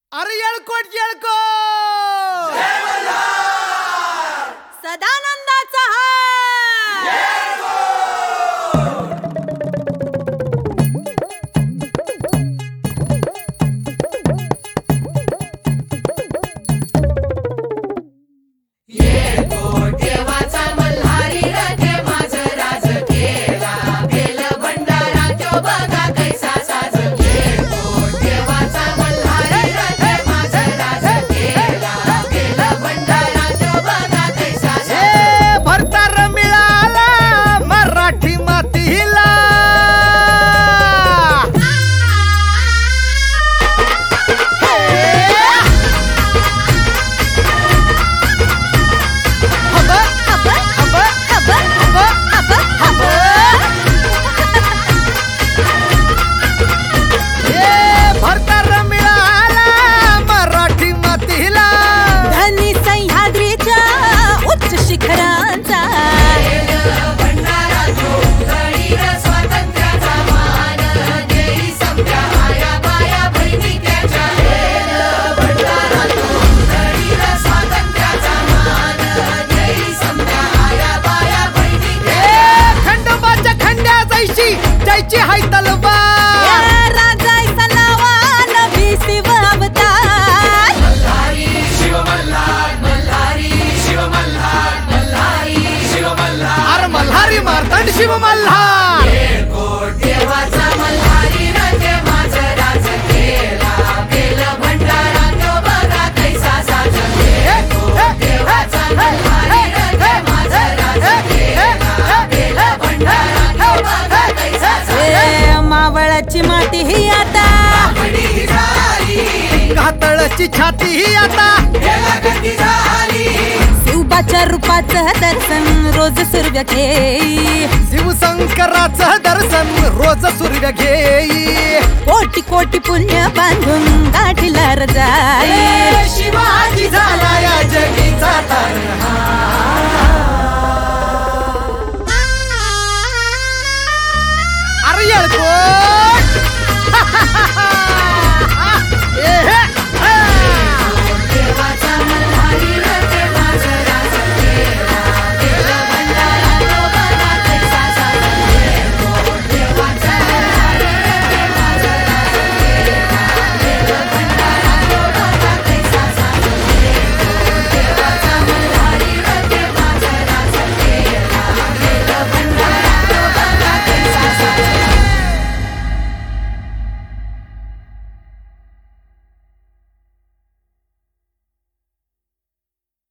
अरे येळकोट सदानंदाचा जायची हाय तलवार राजाय सलावान भीसिव अवतार मल्हारी शिव मल्हार मल्हारी शिव मल्हार मल्हारी शिव मल्हार अरे मल्हारी मार्तंड शिव मल्हार येळकोट देवाचा मल्हारी रथे माझं राज केला बेल भंडारा तो बघा कैसा साज येळकोट देवाचा मल्हारी रथे माझं राज केला बेल भंडारा तो बघा कैसा मावळाची माती ही आता साज झाली कातळची छाती ही आता गती झाली शिवबाच्या रूपाचं दर्शन रोज सूर्य घेई शिवशंकराचं दर्शन रोज सूर्य घेई कोटी कोटी पुण्य बांधून गाठीला जाई शिवाजी झाला या जगीचा अरे येळकोट